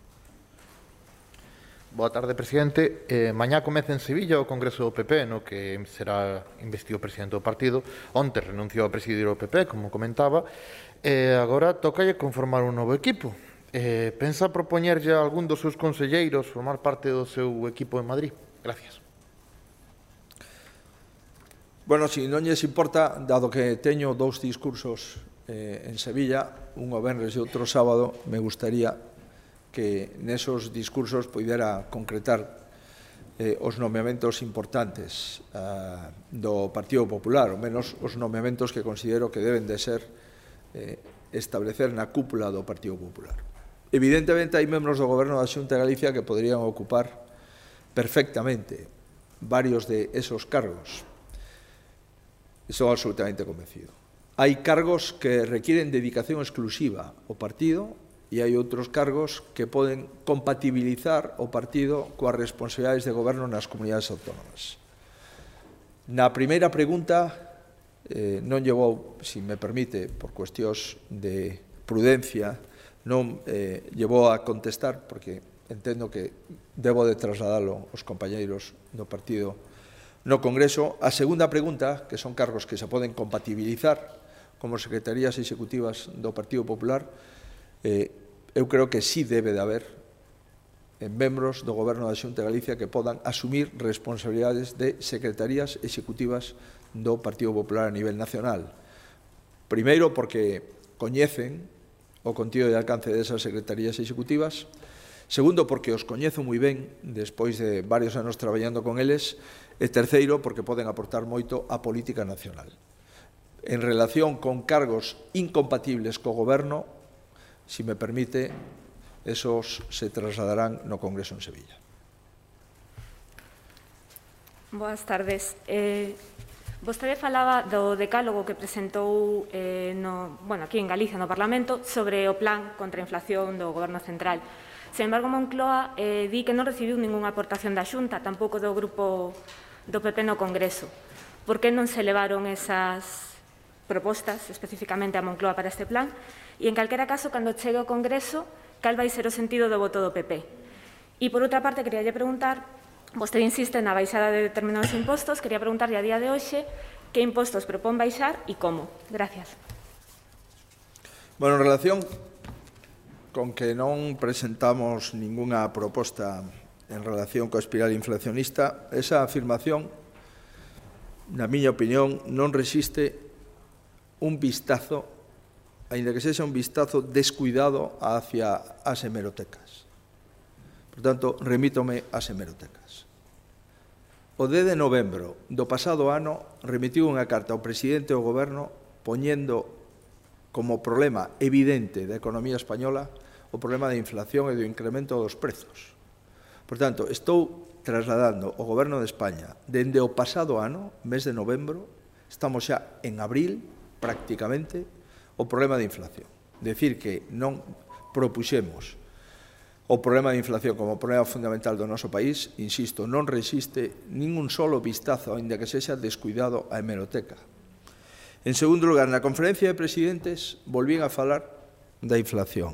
Boa tarde, presidente. Eh, mañá comeza en Sevilla o Congreso do P P, no que será investido presidente do partido. Onte renunciou a presidir o P P, como comentaba, e agora tocalle conformar un novo equipo. Eh, pensa propoñerlle a algún dos seus conselleiros formar parte do seu equipo en Madrid? Gracias. Bueno, se non lles importa, dado que teño dous discursos eh, en Sevilla, un o venres e outro sábado, me gustaría que nesos discursos poidera concretar eh, os nomeamentos importantes eh, do Partido Popular, ou menos os nomeamentos que considero que deben de ser eh, establecer na cúpula do Partido Popular. Evidentemente, hai membros do Goberno da Xunta de Galicia que poderían ocupar perfectamente varios de esos cargos. Estou absolutamente convencido. Hai cargos que requieren dedicación exclusiva ao partido e hai outros cargos que poden compatibilizar o partido coas responsabilidades de goberno nas comunidades autónomas. Na primeira pregunta, eh, non llevou, se me permite, por cuestións de prudencia, non eh, llevou a contestar, porque entendo que debo de trasladalo aos compañeiros do partido no Congreso. A segunda pregunta, que son cargos que se poden compatibilizar como secretarías executivas do Partido Popular, eh, eu creo que sí debe de haber en membros do Goberno da Xunta de Galicia que podan asumir responsabilidades de secretarías executivas do Partido Popular a nivel nacional. Primeiro, porque coñecen o contido de alcance desas secretarías executivas. Segundo, porque os coñezo moi ben despois de varios anos traballando con eles. E terceiro, porque poden aportar moito á política nacional. En relación con cargos incompatibles co goberno, si me permite, esos se trasladarán no Congreso en Sevilla. Boas tardes. Eh, Vostede falaba do decálogo que presentou eh, no, bueno, aquí en Galicia, no Parlamento, sobre o plan contra a inflación do Goberno Central. Sen embargo, Moncloa eh, di que non recibiu ningunha aportación da Xunta, tampouco do grupo do P P no Congreso. Por que non se levaron esas propostas especificamente a Moncloa para este plan? E, en calquera caso, cando chegue ao Congreso, cal vai ser o sentido do voto do P P? E, por outra parte, quería lle preguntar, vostede insiste na baixada de determinados impostos, quería preguntarlle a día de hoxe que impostos propón baixar e como. Gracias. Bueno, en relación con que non presentamos ningunha proposta en relación coa espiral inflacionista, esa afirmación, na miña opinión, non resiste un vistazo, aínda que sexa un vistazo descuidado hacia as hemerotecas. Por tanto, remítome ás hemerotecas. O dez de novembro do pasado ano remitiu unha carta ao presidente do Goberno poñendo como problema evidente da economía española o problema da inflación e do incremento dos prezos. Por tanto, estou trasladando ao Goberno de España dende o pasado ano, mes de novembro, estamos xa en abril, prácticamente, o problema da inflación. Decir que non propuxemos o problema de inflación como problema fundamental do noso país, insisto, non resiste ningún solo vistazo, aínda que sexa descuidado a hemeroteca. En segundo lugar, na conferencia de presidentes volvín a falar da inflación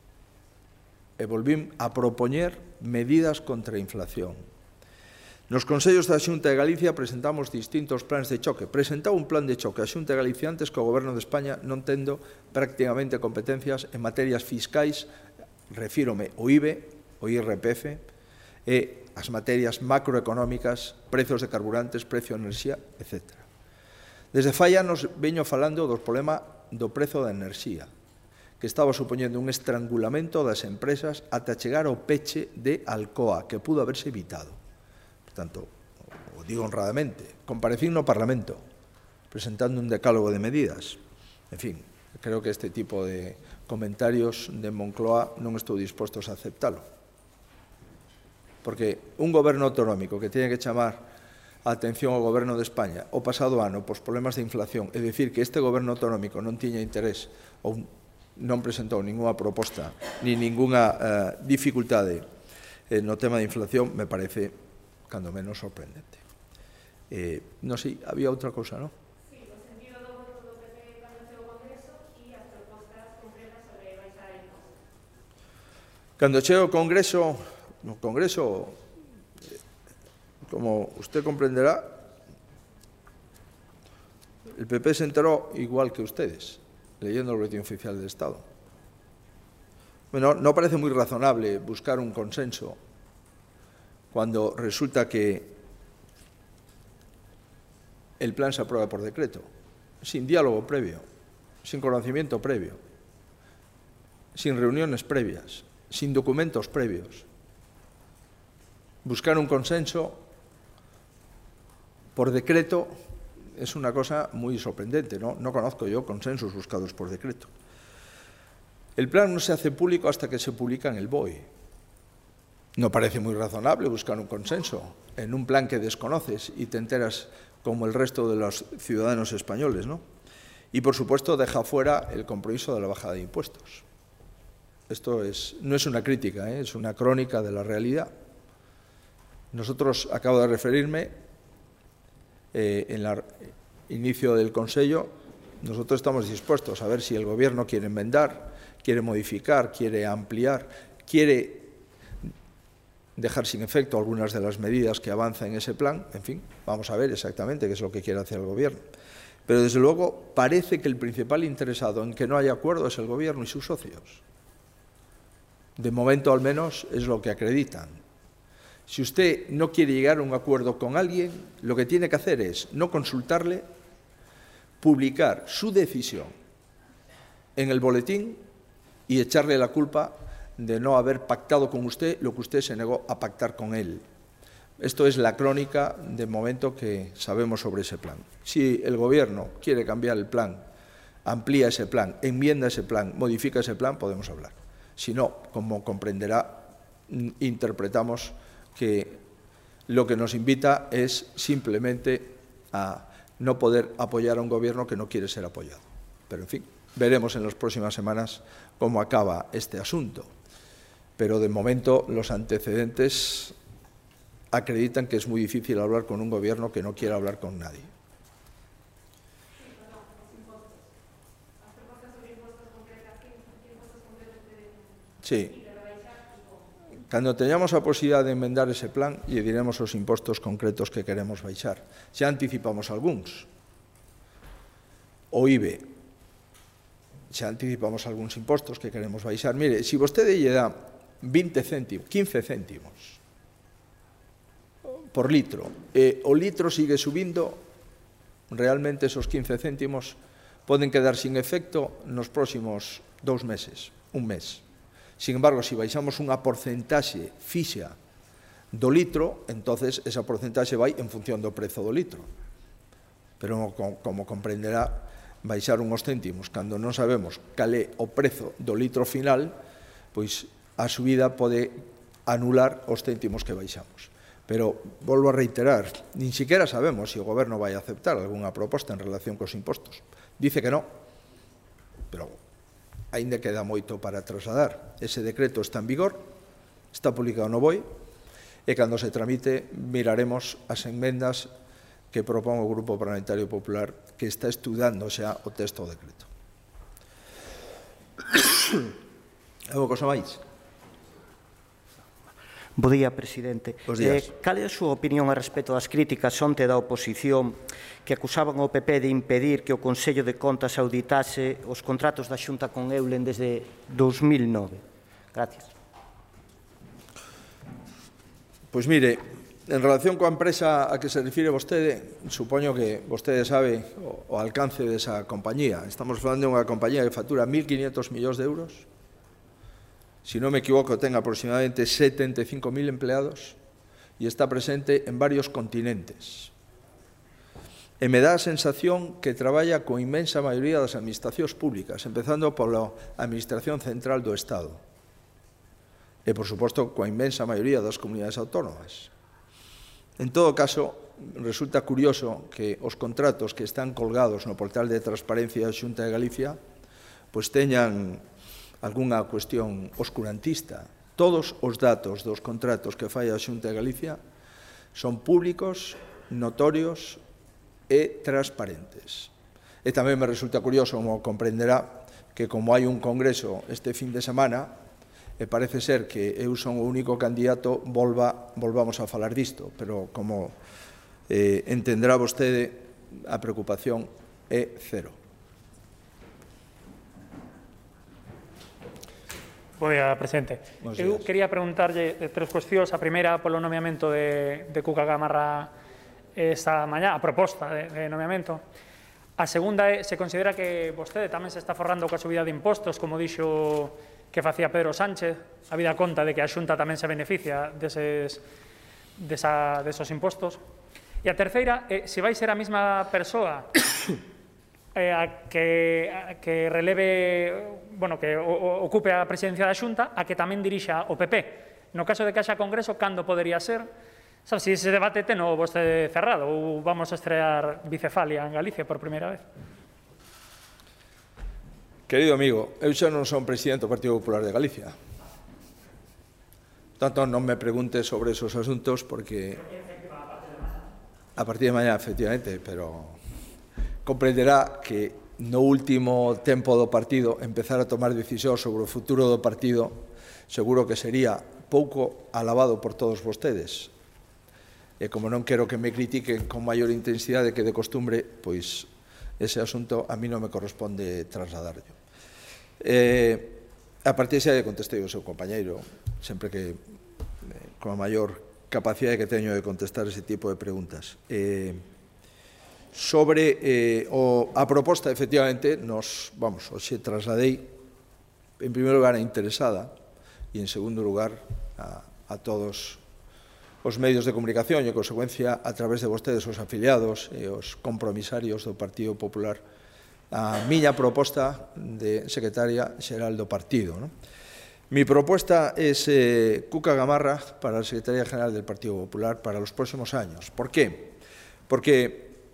e volvín a propoñer medidas contra a inflación. Nos consellos da Xunta de Galicia presentamos distintos plans de choque. Presentaba un plan de choque a Xunta de Galicia antes que o Goberno de España non tendo prácticamente competencias en materias fiscais, refírome ao I B E, ao I R P F e as materias macroeconómicas, prezos de carburantes, precio de enerxía, etcétera. Desde fai anos veño falando do problema do prezo da enerxía, que estaba supoñendo un estrangulamento das empresas ata chegar ao peche de Alcoa, que pudo haberse evitado. Por tanto, o digo honradamente, comparecín no Parlamento, presentando un decálogo de medidas. En fin, creo que este tipo de comentarios de Moncloa non estou dispostos a aceptalo. Porque un goberno autonómico que tiene que chamar a atención ao goberno de España o pasado ano pos problemas de inflación e dicir que este goberno autonómico non tiña interés ou non presentou ninguna proposta ni ninguna eh, dificultade eh, no tema de inflación, me parece cando menos sorprendente. Eh, non sei, había outra cousa, non? Cando chego ao Congreso, no Congreso, como usted comprenderá, el P P se enteró igual que ustedes, leyendo el Boletín Oficial del Estado. Bueno, no parece muy razonable buscar un consenso cuando resulta que el plan se aprueba por decreto, sin diálogo previo, sin conocimiento previo, sin reuniones previas, sin documentos previos. Buscar un consenso por decreto es una cosa muy sorprendente, ¿no? No conozco yo consensos buscados por decreto. El plan no se hace público hasta que se publica en el B O E. No parece muy razonable buscar un consenso en un plan que desconoces y te enteras como el resto de los ciudadanos españoles, ¿no? Y, por supuesto, deja fuera el compromiso de la bajada de impuestos. Esto es, no es una crítica, ¿eh? Es una crónica de la realidad. Nosotros, acabo de referirme, eh, en el inicio del Consejo, nosotros estamos dispuestos a ver si el Gobierno quiere enmendar, quiere modificar, quiere ampliar, quiere dejar sin efecto algunas de las medidas que avanza en ese plan. En fin, vamos a ver exactamente qué es lo que quiere hacer el Gobierno. Pero, desde luego, parece que el principal interesado en que no haya acuerdo es el Gobierno y sus socios. De momento, al menos, es lo que acreditan. Si usted no quiere llegar a un acuerdo con alguien, lo que tiene que hacer es no consultarle, publicar su decisión en el boletín y echarle la culpa de no haber pactado con usted lo que usted se negó a pactar con él. Esto es la crónica de momento que sabemos sobre ese plan. Si el Gobierno quiere cambiar el plan, amplía ese plan, enmienda ese plan, modifica ese plan, podemos hablar. Si no, como comprenderá, interpretamos que lo que nos invita es simplemente a no poder apoyar a un gobierno que no quiere ser apoyado. Pero, en fin, veremos en las próximas semanas cómo acaba este asunto. Pero, de momento, los antecedentes acreditan que es muy difícil hablar con un gobierno que no quiere hablar con nadie. Sí. Cando teñamos a posibilidade de enmendar ese plan, lle diremos os impostos concretos que queremos baixar. Xa anticipamos algúns. O I B E. Xa anticipamos algúns impostos que queremos baixar. Mire, se vostede lle dá vinte céntimos, quince céntimos por litro, e o litro sigue subindo, realmente esos quince céntimos poden quedar sin efecto nos próximos dous meses, un mes. Sin embargo, se baixamos unha porcentaxe fixa do litro, entonces esa porcentaxe vai en función do prezo do litro. Pero, como comprenderá, baixar unhos céntimos cando non sabemos cal é o prezo do litro final, pois a subida pode anular os céntimos que baixamos. Pero, volvo a reiterar, nin siquiera sabemos se o goberno vai aceptar algunha proposta en relación cos impostos. Dice que non, pero aínda queda moito para trasladar. Ese decreto está en vigor, está publicado no B O E, e cando se tramite miraremos as enmendas que propón o Grupo Parlamentario Popular, que está estudando xa o texto do decreto. Algo cosa máis? Bo día, presidente. Eh, cal é a súa opinión a respecto das críticas onte da oposición que acusaban ao P P de impedir que o Consello de Contas auditase os contratos da Xunta con Eulen desde dous mil nove? Gracias. Pois mire, en relación coa empresa a que se refire vostede, supoño que vostede sabe o, o alcance desa compañía. Estamos falando de unha compañía que factura mil quinientos millóns de euros. Si non me equivoco, ten aproximadamente setenta e cinco mil empleados e está presente en varios continentes. E me dá a sensación que traballa coa inmensa maioría das administracións públicas, empezando pola Administración Central do Estado e, por suposto, coa inmensa maioría das comunidades autónomas. En todo caso, resulta curioso que os contratos que están colgados no portal de transparencia da Xunta de Galicia pois teñan algunha cuestión oscurantista. Todos os datos dos contratos que fai a Xunta de Galicia son públicos, notorios e transparentes. E tamén me resulta curioso, como comprenderá, que como hai un congreso este fin de semana, e parece ser que eu son o único candidato, volva, volvamos a falar disto, pero como eh, entenderá vostede, a preocupación é cero. Bo día, presidente. Eu quería preguntarlle tres cuestións. A primeira, polo nomeamento de, de Cuca Gamarra esta mañá, a proposta de, de nomeamento. A segunda é, se considera que vostede tamén se está forrando coa subida de impostos, como dixo que facía Pedro Sánchez, habida conta de que a Xunta tamén se beneficia deses, desa, desos impostos. E a terceira, é, se vai ser a mesma persoa Eh, a que, a que releve, bueno, que o, o, ocupe a presidencia da Xunta, a que tamén dirixa o P P. No caso de que haxa congreso, cando podería ser? Sabe, se ese debate ten o vostede cerrado ou vamos a estrear bicefalia en Galicia por primeira vez? Querido amigo, eu xa non son presidente do Partido Popular de Galicia. Tanto non me pregunte sobre esos asuntos porque a partir de mañá, efectivamente, pero comprenderá que no último tempo do partido empezar a tomar decisións sobre o futuro do partido seguro que sería pouco alabado por todos vostedes. E como non quero que me critiquen con maior intensidade que de costumbre, pois ese asunto a mí non me corresponde trasladarlo. Eh, a partir de xa contestei ao seu compañeiro, sempre que eh, con a maior capacidade que teño de contestar ese tipo de preguntas. Eh, Sobre eh, o, a proposta, efectivamente, nos, vamos, hoxe trasladei, en primeiro lugar, a interesada e, en segundo lugar, a, a todos os medios de comunicación e, en consecuencia, a través de vostedes, os afiliados e os compromisarios do Partido Popular, a miña proposta de secretaria xeral do partido. ¿no? Mi propuesta es eh, Cuca Gamarra para la Secretaría General del Partido Popular para los próximos años. ¿Por qué? Porque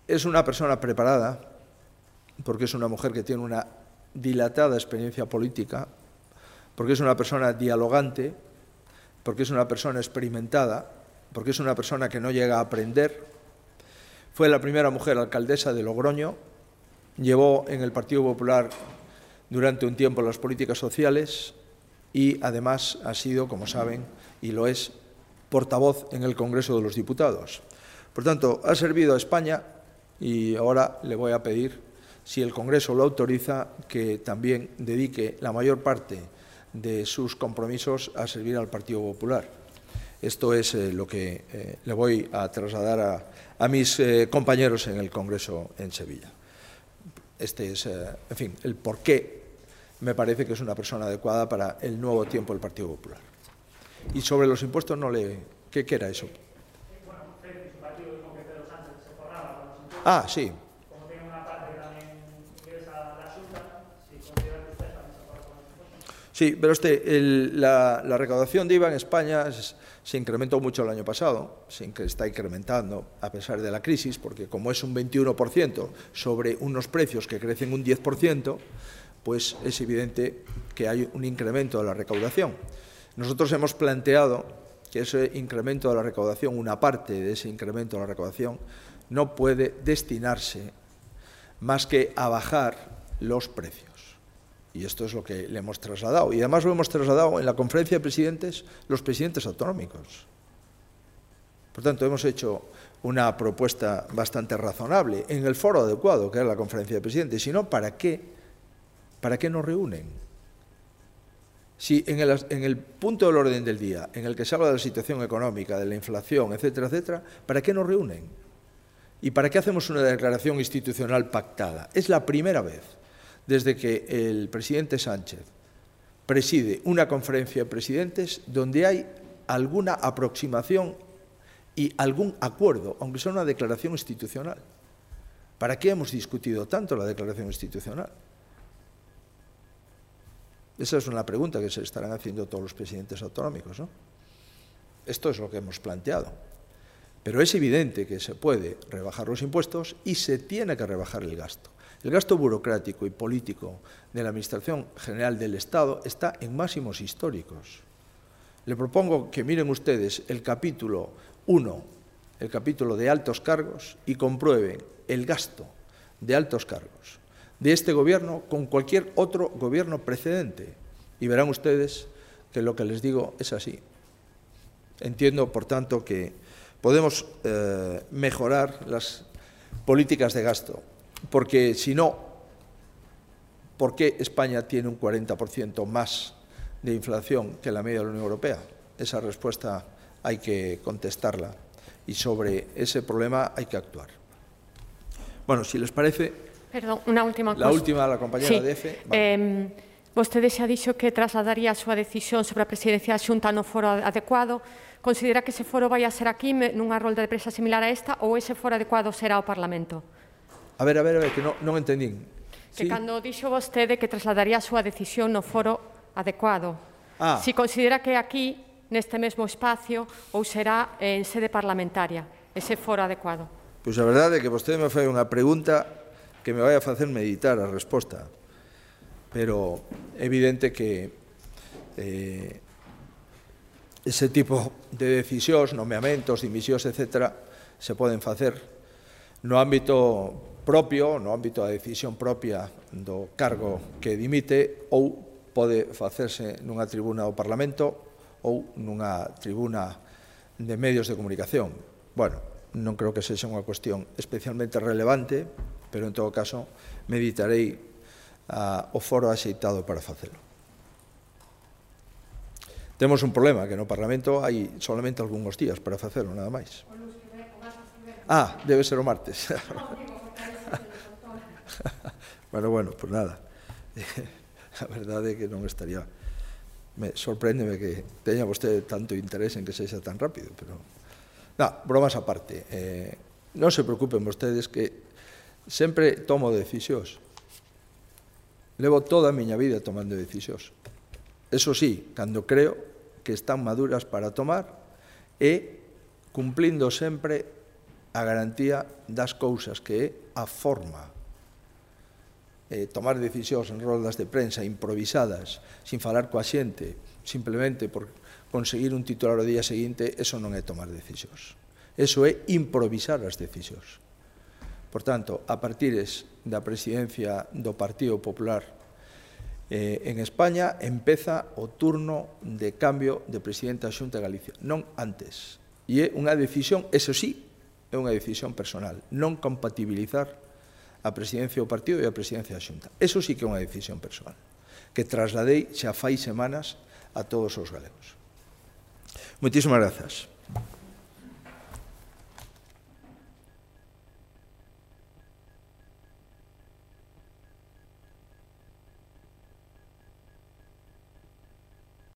Es una persona preparada, porque es una mujer que tiene una dilatada experiencia política, porque es una persona dialogante, porque es una persona experimentada, porque es una persona que no llega a aprender. Fue la primera mujer alcaldesa de Logroño, llevó en el Partido Popular durante un tiempo las políticas sociales y además ha sido, como saben, y lo es, portavoz en el Congreso de los Diputados. Por tanto, ha servido a España y ahora le voy a pedir, si el Congreso lo autoriza, que también dedique la mayor parte de sus compromisos a servir al Partido Popular. Esto es eh, lo que eh, le voy a trasladar a, a mis eh, compañeros en el Congreso en Sevilla. Este es, eh, en fin, el por qué me parece que es una persona adecuada para el nuevo tiempo del Partido Popular. Y sobre los impuestos no le... ¿Qué, qué era eso? Ah, sí. Sí, pero este, el, la, la recaudación de I V A en España es, se incrementó mucho el año pasado, se está incrementando a pesar de la crisis, porque como es un veintiuno por ciento sobre unos precios que crecen un diez por ciento, pues es evidente que hay un incremento de la recaudación. Nosotros hemos planteado que ese incremento de la recaudación, una parte de ese incremento de la recaudación, no puede destinarse más que a bajar los precios. Y esto es lo que le hemos trasladado. Y además lo hemos trasladado en la conferencia de presidentes, los presidentes autonómicos. Por tanto, hemos hecho una propuesta bastante razonable en el foro adecuado, que es la conferencia de presidentes. Si no, ¿para qué? ¿Para qué nos reúnen? Si en el, en el punto del orden del día, en el que se habla de la situación económica, de la inflación, etcétera, etcétera, ¿para qué nos reúnen? ¿Y para qué hacemos una declaración institucional pactada? Es la primera vez desde que el presidente Sánchez preside una conferencia de presidentes donde hay alguna aproximación y algún acuerdo, aunque sea una declaración institucional. ¿Para qué hemos discutido tanto la declaración institucional? Esa es una pregunta que se estarán haciendo todos los presidentes autonómicos, ¿no? Esto es lo que hemos planteado. Pero es evidente que se puede rebajar los impuestos y se tiene que rebajar el gasto. El gasto burocrático y político de la Administración General del Estado está en máximos históricos. Le propongo que miren ustedes el capítulo uno, el capítulo de altos cargos, y comprueben el gasto de altos cargos de este Gobierno con cualquier otro Gobierno precedente. Y verán ustedes que lo que les digo es así. Entiendo, por tanto, que podemos eh, mejorar las políticas de gasto. Porque si no, ¿por qué España tiene un cuarenta por ciento más de inflación que la media de la Unión Europea? Esa respuesta hay que contestarla y sobre ese problema hay que actuar. Bueno, si les parece... Perdón, una última La cosa. última, la compañera sí. de F. Vale. Eh, vostede xa dixo que trasladaría a súa decisión sobre a presidencia da Xunta no foro adecuado. Considera que ese foro vai a ser aquí nunha rolda de prensa similar a esta ou ese foro adecuado será o Parlamento? A ver, a ver, a ver, que non, non entendín. Que sí. Cando dixo vostede que trasladaría a súa decisión no foro adecuado, ah. si considera que aquí, neste mesmo espacio, ou será en sede parlamentaria, ese foro adecuado? Pois a verdade é que vostede me fai unha pregunta que me vai a facer meditar a resposta, pero é evidente que eh, ese tipo de decisións, nomeamentos, dimisións, etcétera, se poden facer no ámbito propio, no ámbito da decisión propia do cargo que dimite, ou pode facerse nunha tribuna do Parlamento ou nunha tribuna de medios de comunicación. Bueno, non creo que sexa unha cuestión especialmente relevante, pero en todo caso meditarei a, o foro axeitado para facelo. Temos un problema, que no Parlamento hai solamente algúns días para facelo, nada máis. Ah, debe ser o martes. Bueno, bueno, pues nada. A verdade é que non estaría... Me sorpréndeme que teña vostede tanto interés en que sexa tan rápido, pero... No, bromas aparte. Eh, non se preocupen vostedes que sempre tomo decisións. Levo toda a miña vida tomando decisións. Eso sí, cando creo que están maduras para tomar e cumplindo sempre a garantía das cousas que é a forma. Eh, tomar decisións en roldas de prensa improvisadas, sin falar coa xente, simplemente por conseguir un titular o día seguinte, eso non é tomar decisións. Eso é improvisar as decisións. Por tanto, a partires da presidencia do Partido Popular eh, en España, empeza o turno de cambio de presidente da Xunta de Galicia, non antes. E é unha decisión, eso sí, é unha decisión personal, non compatibilizar a presidencia do partido e a presidencia da Xunta. Eso sí que é unha decisión personal, que trasladei xa fai semanas a todos os galegos. Moitísimas grazas.